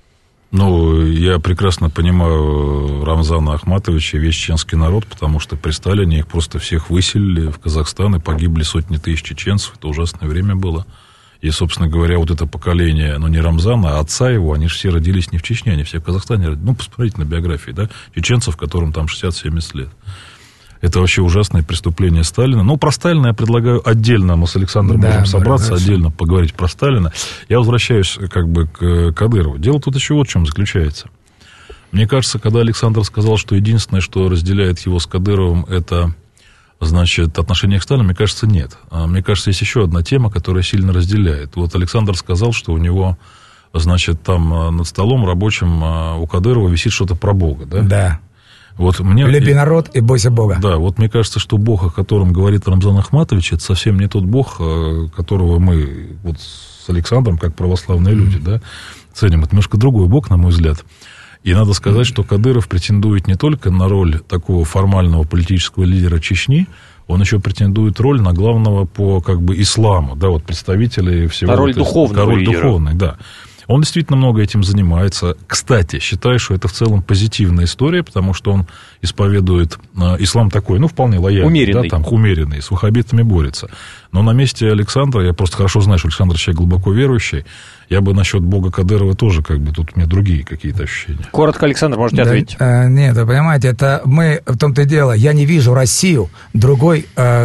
C: Ну, я прекрасно понимаю Рамзана Ахматовича и весь чеченский народ, потому что при Сталине их просто всех выселили в Казахстан, и погибли сотни тысяч чеченцев. Это ужасное время было. И, собственно говоря, вот это поколение, не Рамзана, а отца его, они же все родились не в Чечне, они все в Казахстане. Посмотрите на биографии, да, чеченцев, которым там 60-70 лет. Это вообще ужасное преступление Сталина. Про Сталина я предлагаю отдельно, мы с Александром можем собраться, отдельно поговорить про Сталина. Я возвращаюсь к Кадырову. Дело тут еще вот в чем заключается. Мне кажется, когда Александр сказал, что единственное, что разделяет его с Кадыровым, это, значит, отношение к Сталину, мне кажется, нет. Мне кажется, есть еще одна тема, которая сильно разделяет. Вот Александр сказал, что у него, значит, там над столом рабочим у Кадырова висит что-то про Бога, да?
D: Да.
C: Люби
D: народ и бойся Бога.
C: Да, вот мне кажется, что Бог, о котором говорит Рамзан Ахматович, это совсем не тот Бог, которого мы вот с Александром, как православные люди, да, ценим. Это немножко другой Бог, на мой взгляд. И надо сказать, что Кадыров претендует не только на роль такого формального политического лидера Чечни, он еще претендует роль на главного по исламу, да, вот представителей всего...
B: Роль духовного лидера.
C: Духовной, да. Он действительно много этим занимается. Кстати, считаю, что это в целом позитивная история, потому что он исповедует ислам такой, вполне лояльный.
B: Умеренный.
C: Да, умеренный, с ваххабитами борется. Но на месте Александра, я просто хорошо знаю, что Александр человек глубоко верующий, я бы насчет Бога Кадырова тоже, тут у меня другие какие-то ощущения.
B: Коротко, Александр, можете ответить.
D: Нет, вы понимаете, это мы, в том-то и дело, я не вижу Россию другой,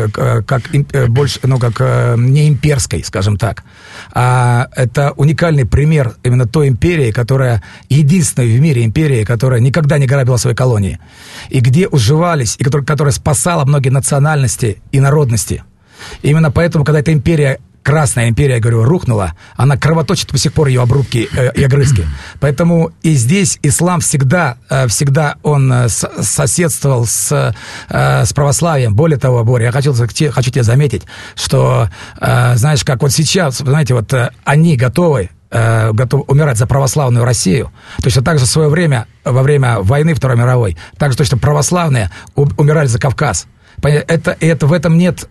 D: больше, не имперской, скажем так. Это уникальный пример именно той империи, которая, единственная в мире империя, которая никогда не грабила свои колонии. И где уживались, и которая спасала многие национальности и народности. Именно поэтому, когда эта империя, Красная империя, я говорю, рухнула, она кровоточит до сих пор ее обрубки и огрызки. Поэтому и здесь ислам всегда он соседствовал с православием. Более того, Боря, я хочу тебе заметить, что, знаешь, как вот сейчас, знаете, вот они готовы умирать за православную Россию. Точно так же в свое время, во время войны Второй мировой, также точно православные умирали за Кавказ. В этом нет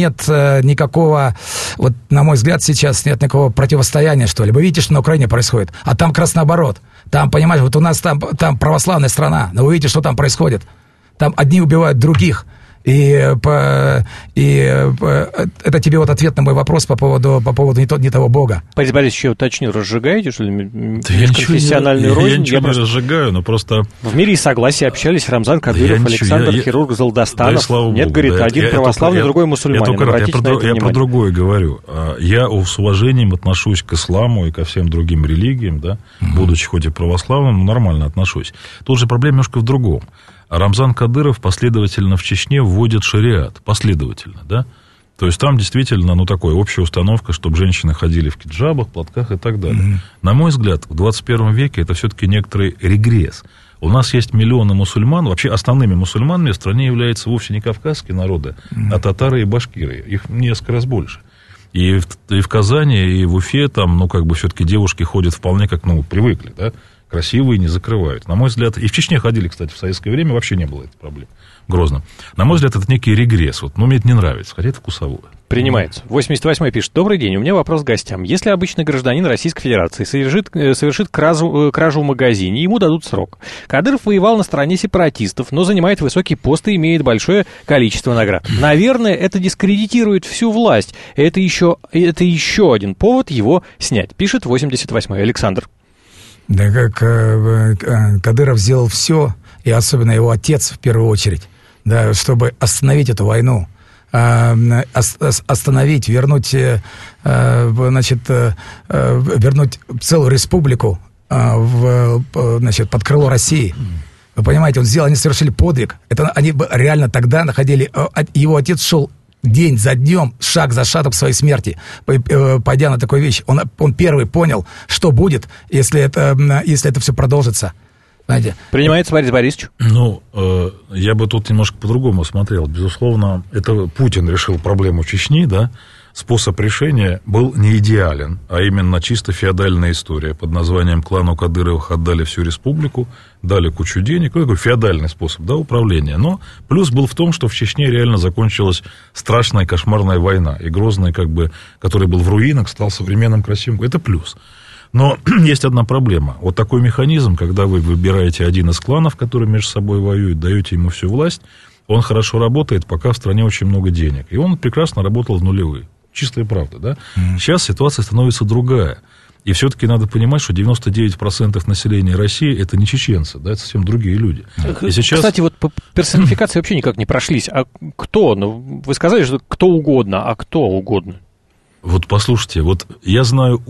D: никакого, вот, на мой взгляд, сейчас нет никакого противостояния, что ли. Вы видите, что на Украине происходит, а там как раз наоборот. Там, понимаешь, вот у нас там православная страна, но вы видите, что там происходит. Там одни убивают других. И это тебе вот ответ на мой вопрос по поводу не того Бога.
B: Борис Борисович, я уточню, разжигаете, что ли,
C: межконфессиональную рознь? Я ничего не разжигаю, но просто...
B: В мире и согласии общались Рамзан Кадыров, Александр, хирург Залдастанов. Нет, говорит, один православный, другой мусульманин.
C: Я про другое говорю. Я с уважением отношусь к исламу и ко всем другим религиям, да, будучи хоть и православным, но нормально отношусь. Тут же проблема немножко в другом. Рамзан Кадыров последовательно в Чечне вводит шариат. Последовательно, да? То есть там действительно, такая общая установка, чтобы женщины ходили в киджабах, платках и так далее. На мой взгляд, в 21 веке это все-таки некоторый регресс. У нас есть миллионы мусульман. Вообще основными мусульманами в стране являются вовсе не кавказские народы, а татары и башкиры. Их несколько раз больше. И в Казани, и в Уфе там, все-таки девушки ходят вполне как, привыкли, да? Красивые, не закрывают. На мой взгляд, и в Чечне ходили, кстати, в советское время, вообще не было этой проблемы. Грозно. На мой взгляд, это некий регресс. Мне это не нравится, хотя это вкусовое.
B: Принимается. 88-й пишет. Добрый день, у меня вопрос к гостям. Если обычный гражданин Российской Федерации совершит кражу в магазине, ему дадут срок. Кадыров воевал на стороне сепаратистов, но занимает высокий пост и имеет большое количество наград. Наверное, это дискредитирует всю власть. Это еще один повод его снять, пишет 88-й Александр.
D: Да, как Кадыров сделал все, и особенно его отец в первую очередь, да, чтобы остановить эту войну, остановить, вернуть целую республику под крыло России. Вы понимаете, они совершили подвиг. Они реально тогда находили... Его отец шел день за днем, шаг за шагом к своей смерти, пойдя на такую вещь. Он первый понял, что будет, если это все продолжится. Знаете?
B: Принимается, Борис Борисович?
C: Я бы тут немножко по-другому смотрел. Безусловно, это Путин решил проблему Чечни, да? Способ решения был не идеален, а именно чисто феодальная история. Под названием клану Кадыровых отдали всю республику, дали кучу денег. Такой феодальный способ, да, управления. Но плюс был в том, что в Чечне реально закончилась страшная кошмарная война. И Грозный, который был в руинах, стал современным красивым. Это плюс. Но есть одна проблема. Вот такой механизм, когда вы выбираете один из кланов, который между собой воюет, даете ему всю власть, он хорошо работает, пока в стране очень много денег. И он прекрасно работал в нулевые. Чистая правда, да? Сейчас ситуация становится другая. И все-таки надо понимать, что 99% населения России – это не чеченцы, да, это совсем другие люди. И сейчас...
B: Кстати, по персонификации вообще никак не прошлись. А кто? Вы сказали, что кто угодно, а кто угодно?
C: Послушайте, я знаю,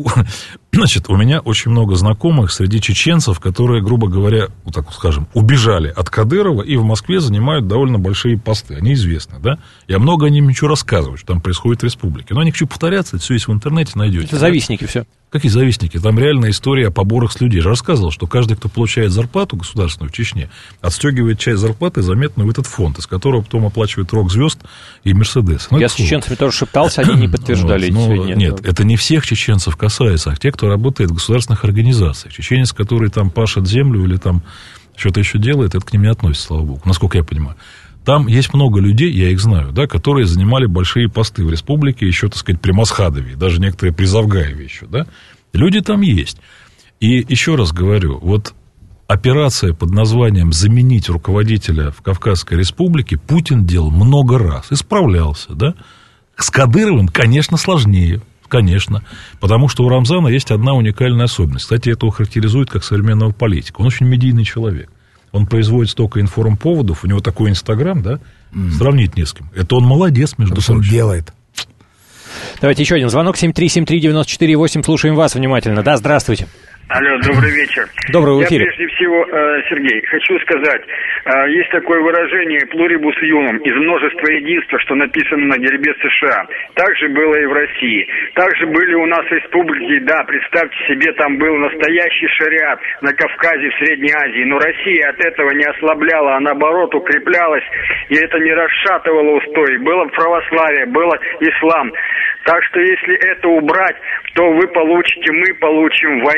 C: у меня очень много знакомых среди чеченцев, которые, грубо говоря, убежали от Кадырова и в Москве занимают довольно большие посты. Они известны, да? Я много о них ничего рассказываю, что там происходит в республике. Но я не хочу повторяться, это все есть в интернете, найдете.
B: Это завистники все.
C: Какие завистники? Там реальная история о поборах с людей. Я же рассказывал, что каждый, кто получает зарплату государственную в Чечне, отстегивает часть зарплаты заметную в этот фонд, из которого потом оплачивает рок-звезд и Мерседес.
B: Я с чеченцами тоже шептался, они не подтверждали эти сведения.
C: Нет, это не всех чеченцев касается, а тех, кто работает в государственных организациях. Чеченец, который там пашет землю или там что-то еще делает, это к ним не относится, слава богу, насколько я понимаю. Там есть много людей, я их знаю, да, которые занимали большие посты в республике, еще, при Масхадове, даже некоторые при Завгаеве еще, да. Люди там есть. И еще раз говорю, операция под названием «заменить руководителя в Кавказской республике» Путин делал много раз и справлялся, да. С Кадыровым, конечно, сложнее, конечно, потому что у Рамзана есть одна уникальная особенность. Кстати, это его характеризует как современного политика. Он очень медийный человек. Он производит столько информповодов, у него такой Инстаграм, да, сравнить не с кем. Это он молодец, между прочим.
D: Он делает.
B: Давайте еще один звонок, 7373948, слушаем вас внимательно. Да, здравствуйте.
E: Алло, добрый вечер.
B: Добрый в эфире.
E: Я прежде всего, Сергей, хочу сказать, есть такое выражение «pluribus unum», из множества единства, что написано на гербе США. Так же было и в России. Также были у нас республики, да, представьте себе, там был настоящий шариат на Кавказе, в Средней Азии, но Россия от этого не ослабляла, а наоборот укреплялась, и это не расшатывало устои. Было православие, был ислам. Так что если это убрать, то вы получите, мы получим войну.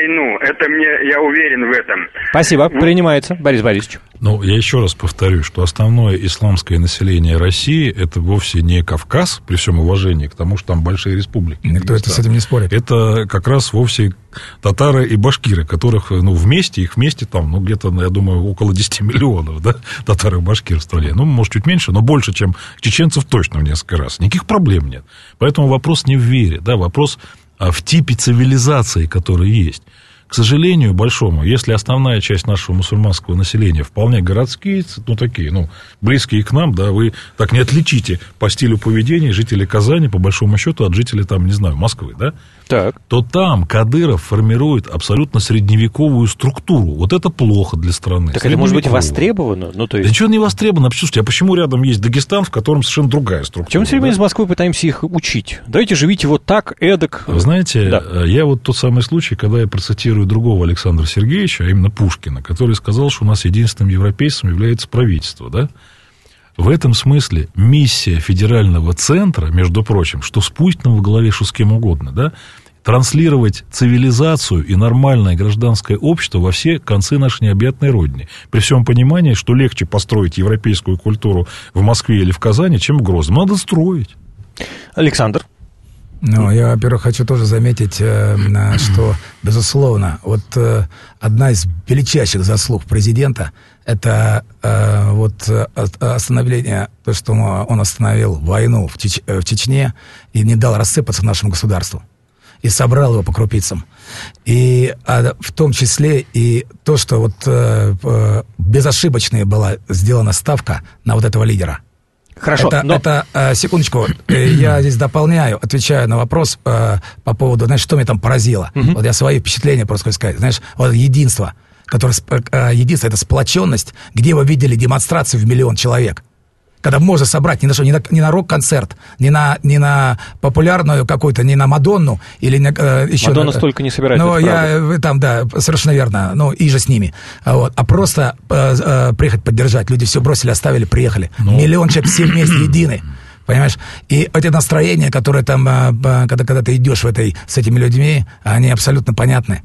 F: Это я уверен в этом.
B: Спасибо, принимается, Борис Борисович.
C: Ну, я еще раз повторю, что основное исламское население России – это вовсе не Кавказ, при всем уважении к тому, что там большие республики.
D: Никто с этим не спорит.
C: Это как раз вовсе татары и башкиры, которых, их вместе там, где-то, я думаю, около 10 миллионов, да, татар и башкир в стране. Может, чуть меньше, но больше, чем чеченцев точно в несколько раз. Никаких проблем нет. Поэтому вопрос не в вере, да, вопрос в типе цивилизации, который есть. К сожалению большому, если основная часть нашего мусульманского населения вполне городские, такие, близкие к нам, да, вы так не отличите по стилю поведения жителей Казани, по большому счету, от жителей, там, не знаю, Москвы, да,
B: так.
C: То там Кадыров формирует абсолютно средневековую структуру. Вот это плохо для страны.
B: Так это может быть востребовано?
C: Да ничего не востребовано. Слушайте, а почему рядом есть Дагестан, в котором совершенно другая структура?
B: Чем мы все время из Москвы пытаемся их учить? Давайте живите вот так, эдак.
C: Вы знаете, я вот тот самый случай, когда я процитирую другого Александра Сергеевича, а именно Пушкина, который сказал, что у нас единственным европейцем является правительство, да? В этом смысле миссия федерального центра, между прочим, что с Путиным в голове, что с кем угодно, да, транслировать цивилизацию и нормальное гражданское общество во все концы нашей необъятной родины. При всем понимании, что легче построить европейскую культуру в Москве или в Казани, чем в Грозном. Надо строить.
B: Александр.
D: Я, во-первых, хочу тоже заметить, что, безусловно, одна из величайших заслуг президента – это остановление, то, что он остановил войну в Чечне и не дал рассыпаться нашему государству. И собрал его по крупицам. И в том числе и то, что безошибочная была сделана ставка на этого лидера.
B: Хорошо,
D: секундочку, я здесь дополняю, отвечаю на вопрос по поводу, что меня там поразило. Я свои впечатления просто хочу сказать. Единство, единство — это сплоченность, где вы видели демонстрацию в 1 миллион человек. Когда можно собрать не на рок-концерт, не на популярную какую-то, не на Мадонну или еще...
B: Мадонна столько не собирает.
D: Совершенно верно, и же с ними. А просто приехать поддержать. Люди все бросили, оставили, приехали. 1 миллион человек все вместе едины. Понимаешь? И эти настроения, которые там, когда ты идешь с этими людьми, они абсолютно понятны.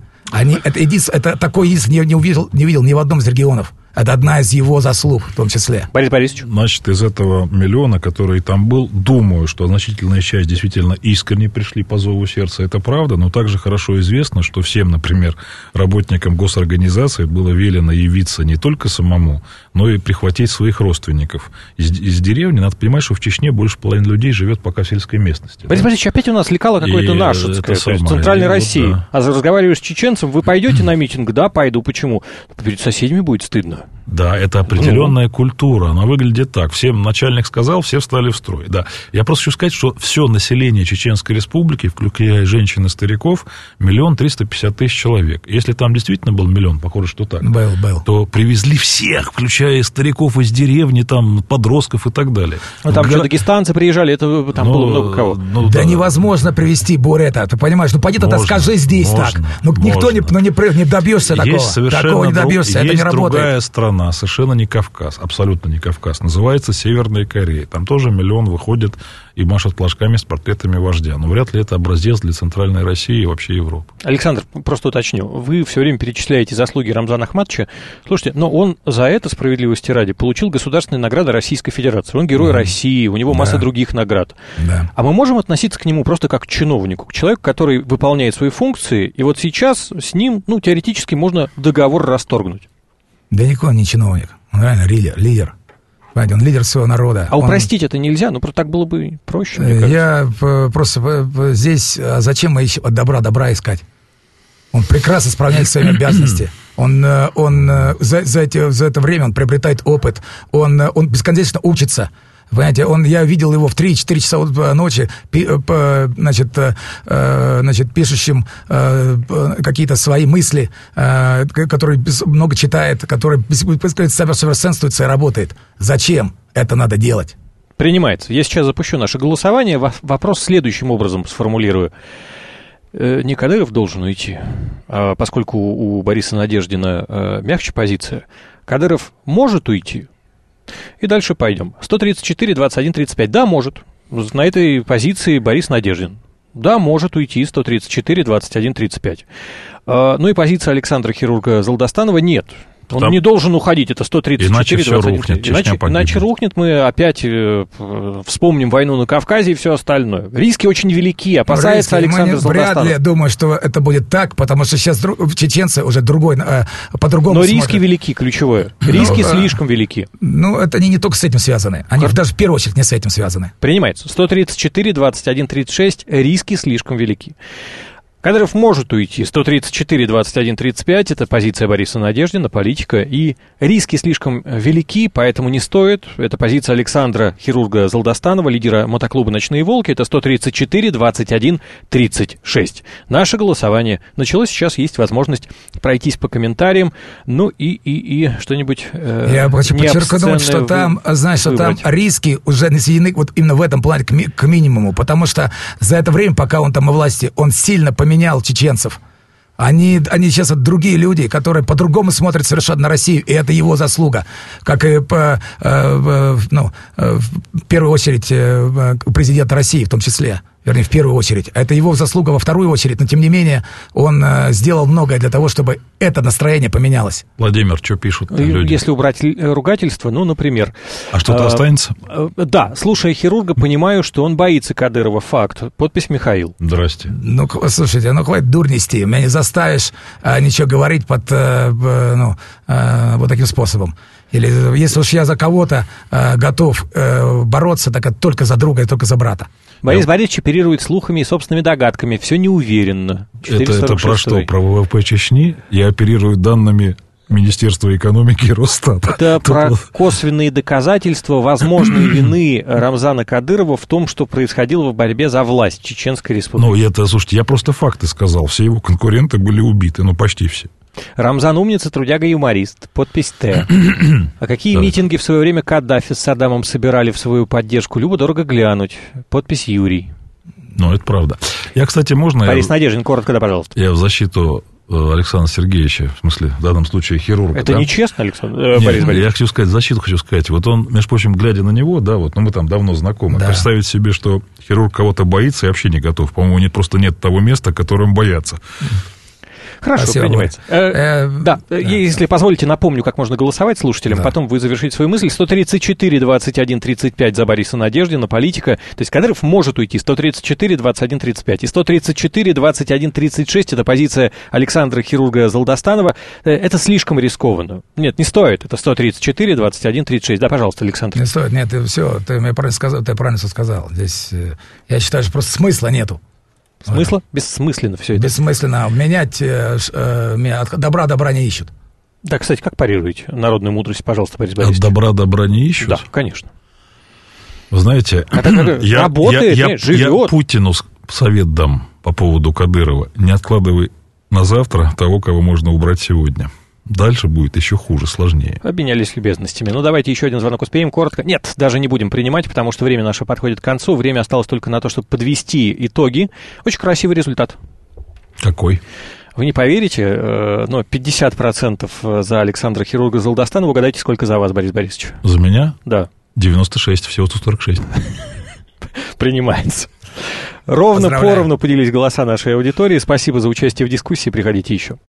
D: Это такой единство не видел ни в одном из регионов. Это одна из его заслуг, в том числе.
B: Борис Борисович.
C: Значит, из этого 1 миллиона, который там был, думаю, что значительная часть действительно искренне пришли по зову сердца. Это правда, но также хорошо известно, что всем, например, работникам госорганизации было велено явиться не только самому, но и прихватить своих родственников. Из деревни, надо понимать, что в Чечне больше половины людей живет пока в сельской местности.
B: Борис Борисович, опять у нас лекало какое-то нашинское, то есть в Центральной России. Да. А разговариваешь с чеченцем, вы пойдете на митинг? Да, пойду. Почему? Перед соседями будет стыдно.
C: Да, это определенная культура. Она выглядит так. Всем начальник сказал, все встали в строй. Да. Я просто хочу сказать, что все население Чеченской Республики, включая женщин и стариков, 1 350 000 человек. Если там действительно был 1 миллион, похоже, что так,
D: был.
C: то привезли всех, включая стариков из деревни, там, подростков и так далее.
B: Там что, дагестанцы приезжали, это там было много кого.
D: Невозможно привезти, Боря, это, ты понимаешь? Пойди тогда скажи здесь так. Никто не добьешься такого. Такого не добьешься, это не работает.
C: Другая страна, совершенно не Кавказ, абсолютно не Кавказ, называется Северная Корея. Там тоже 1 миллион выходит и машут флажками с портретами вождя. Но вряд ли это образец для Центральной России и вообще Европы.
B: Александр, просто уточню. Вы все время перечисляете заслуги Рамзана Ахматовича. Слушайте, но он за это, справедливости ради, получил государственные награды Российской Федерации. Он герой России, у него масса других наград. Да. А мы можем относиться к нему просто как к чиновнику, к человеку, который выполняет свои функции, и вот сейчас с ним, теоретически можно договор расторгнуть.
D: Да никакой он не чиновник. Он реально лидер. Понимаете, он лидер своего народа.
B: А упростить это нельзя? Просто так было бы проще, мне кажется.
D: Я просто здесь... Зачем мы ищем от добра искать? Он прекрасно справляется своими обязанностями. Он за это время он приобретает опыт. Он бесконечно учится. Понимаете, я видел его в 3-4 часа ночи, пишущим какие-то свои мысли, который много читает, который совершенствуется и работает. Зачем это надо делать?
B: Принимается. Я сейчас запущу наше голосование. Вопрос следующим образом сформулирую. Не Кадыров должен уйти, поскольку у Бориса Надеждина мягче позиция. Кадыров может уйти. И дальше пойдем. 134, 21, 35. Да, может. На этой позиции Борис Надеждин. Да, может уйти 134, 21, 35. Ну и позиция Александра хирурга Золдостанова нет. Он не должен уходить, это 134,
C: иначе
B: 21.
C: Все рухнет,
B: иначе рухнет, мы опять вспомним войну на Кавказе и все остальное. Риски очень велики, опасается Александр Золдостанов.
D: Вряд ли, я думаю, что это будет так, потому что сейчас чеченцы уже по-другому
B: Но
D: смотрят.
B: риски велики, ключевое. Риски слишком велики.
D: Ну, это не только с этим связаны. Они даже в первую очередь не с этим связаны.
B: Принимается. 134, 21, 36, риски слишком велики. Кадыров может уйти. 134, 21, 35. Это позиция Бориса Надеждина, политика. И риски слишком велики, поэтому не стоит. Это позиция Александра хирурга Золдостанова, лидера мотоклуба «Ночные волки». Это 134, 21, 36. Наше голосование началось. Сейчас есть возможность пройтись по комментариям. Ну и что-нибудь
D: я хочу подчеркнуть, что там, знаешь, что там риски уже сведены вот именно в этом плане к минимуму. Потому что за это время, пока он там у власти, он сильно поменял чеченцев. Они сейчас вот другие люди, которые по-другому смотрят совершенно на Россию, и это его заслуга. Как и, в первую очередь, президент России в том числе. Вернее, в первую очередь. Это его заслуга во вторую очередь, но, тем не менее, он сделал многое для того, чтобы это настроение поменялось.
C: Владимир, что пишут люди?
B: Если убрать ругательство, ну, например...
C: А что-то останется?
B: Да, слушая хирурга, понимаю, что он боится Кадырова. Факт. Подпись Михаил.
C: Здрасте.
D: Ну, слушайте, хватит дурь нести. Меня не заставишь ничего говорить вот таким способом. Или если уж я за кого-то готов бороться, так это только за друга и только за брата.
B: Борис Борисович оперирует слухами и собственными догадками. Все неуверенно.
C: Это про что? Про ВВП Чечни? Я оперирую данными Министерства экономики и Росстата.
B: Это про косвенные доказательства возможной вины Рамзана Кадырова в том, что происходило в борьбе за власть Чеченской Республики.
C: Слушайте, я просто факты сказал. Все его конкуренты были убиты, почти все.
B: Рамзан умница, трудяга-юморист. Подпись Т. А какие митинги в свое время Каддафи с Саддамом собирали в свою поддержку? Любо-дорого глянуть. Подпись Юрий.
C: Это правда. Я, кстати, можно...
B: Борис Надеждин, коротко, да, пожалуйста.
C: Я в защиту Александра Сергеевича, в смысле, в данном случае хирурга.
B: Это нечестно, Борис Борисович?
C: Я хочу сказать, защиту хочу сказать. Вот он, между прочим, глядя на него, мы там давно знакомы, представить себе, что хирург кого-то боится, я вообще не готов. По-моему, просто нет того места, которым боятся.
B: Хорошо,
D: спасибо,
B: принимается. Если позволите, напомню, как можно голосовать слушателям, потом вы завершите свою мысль. 134, 21, 35 за Бориса Надеждина, политика. То есть Кадыров может уйти. 134, 21, 35. И 134, 21, 36 это позиция Александра хирурга Золдостанова. Это слишком рискованно. Нет, не стоит. Это 134, 21, 36. Да, пожалуйста, Александр.
D: Не стоит, нет, все, ты правильно все сказал. Здесь, я считаю, что просто смысла нету.
B: Смысла? Бессмысленно все это.
D: Бессмысленно. Менять от добра не ищут.
B: Да, кстати, как парируете народную мудрость, пожалуйста, Борис Борисович?
C: От добра не ищут?
B: Да, конечно.
C: Вы знаете, я Путину совет дам по поводу Кадырова. Не откладывай на завтра того, кого можно убрать сегодня. Дальше будет еще хуже, сложнее.
B: Обменялись любезностями. Давайте еще один звонок успеем, коротко. Нет, даже не будем принимать, потому что время наше подходит к концу. Время осталось только на то, чтобы подвести итоги. Очень красивый результат.
C: Какой?
B: Вы не поверите, но 50% за Александра хирурга Золдостанова. Угадайте, сколько за вас, Борис Борисович?
C: За меня?
B: Да.
C: 96, всего 146.
B: Принимается. Ровно поровну поделились голоса нашей аудитории. Спасибо за участие в дискуссии. Приходите еще.